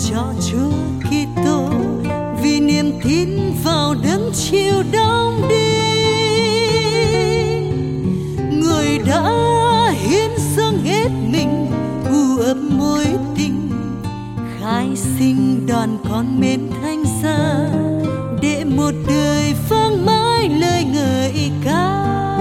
cho Chúa Kitô, vì niềm tin vào đấng chịu đóng đinh. Người đã hiến dâng hết mình, u ấp mối tình, khai sinh đón con mến thánh giá, để một đời vang mãi lời ngợi ca.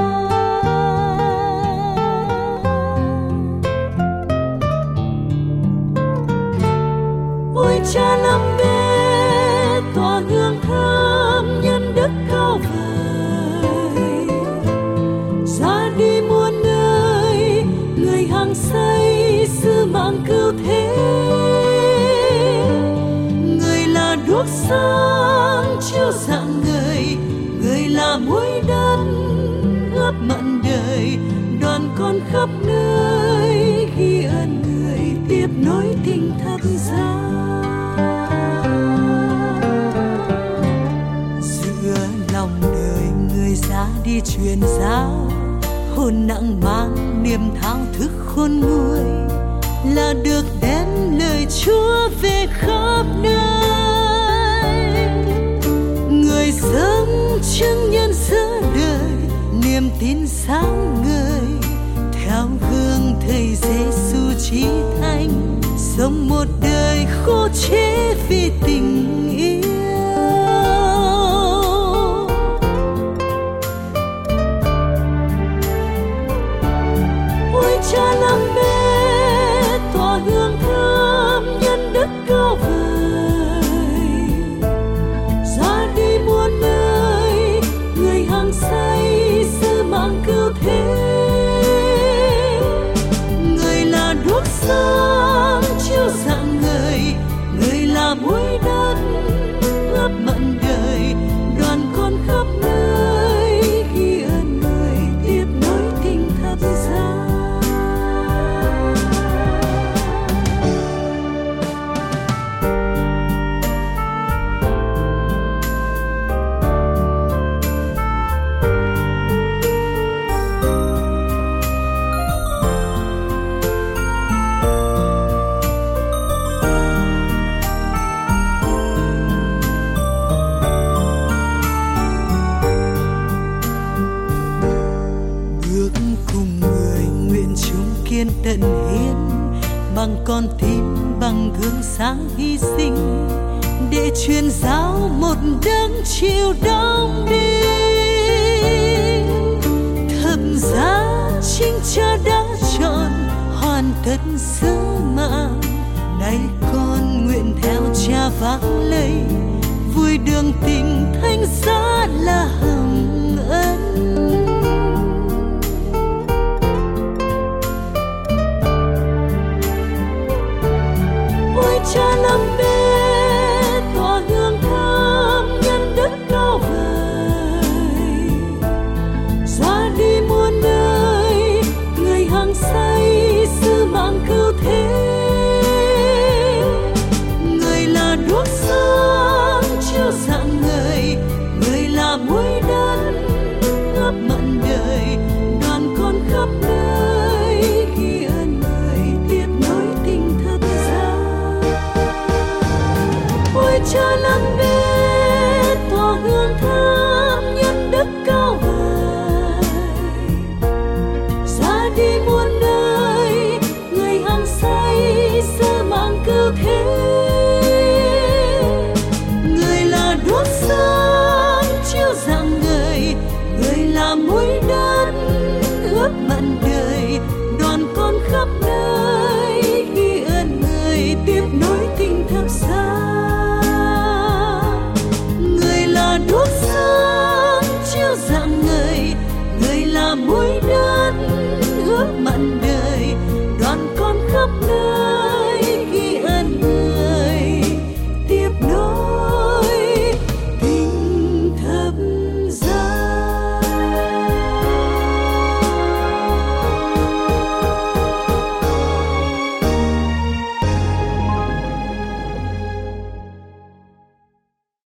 Ôi Cha lắm bé tỏa hương thơm nhân đức cao vời, ra đi muôn nơi người hăng say sứ mạng cứu thế. Người là đuốc sáng chiếu rạng người, người là muối đất ướp mặn đời, đoàn con khắp nơi ghi ơn người, tiếp nối tình thập giá. Giữa lòng đời người ra đi truyền giáo, hồn nặng mang niềm thao thức khôn nguôi, là được đem lời Chúa về khắp nơi. Người sống chứng nhân giữa đời, niềm tin sáng ngời, theo gương thầy Giêsu chí thánh, sống một đời khô chế vì tình yêu. Ôi Cha lắm bé tỏa hương thơm nhân đức cao vời, ra đi muôn nơi người hăng say sứ mạng cứu thế. Người là đuốc sáng chiếu rạng người, người là muối đất ướp mặn đời, đoàn con khắp nơi ghi ơn người, tiếp nối tình thập giá. Tận hiến bằng con tim, bằng gương sáng hy sinh, để truyền giáo một đấng chịu đóng đinh. Thập giá chính Cha đã chọn hoàn tất sứ mạng, nay con nguyện theo Cha vác lấy, vui đường tình thánh giá là hồng ân. Cha lắm bé tỏa hương thơm nhân đức cao vời, ra đi muôn nơi người hăng say sứ mạng cứu thế. Người là đuốc sáng chiếu rạng người, người là muối đất ướp mặn đời, đoàn con khắp nơi ghi ơn người, tiếp nối tình thập giá. Ôi Cha lắm bé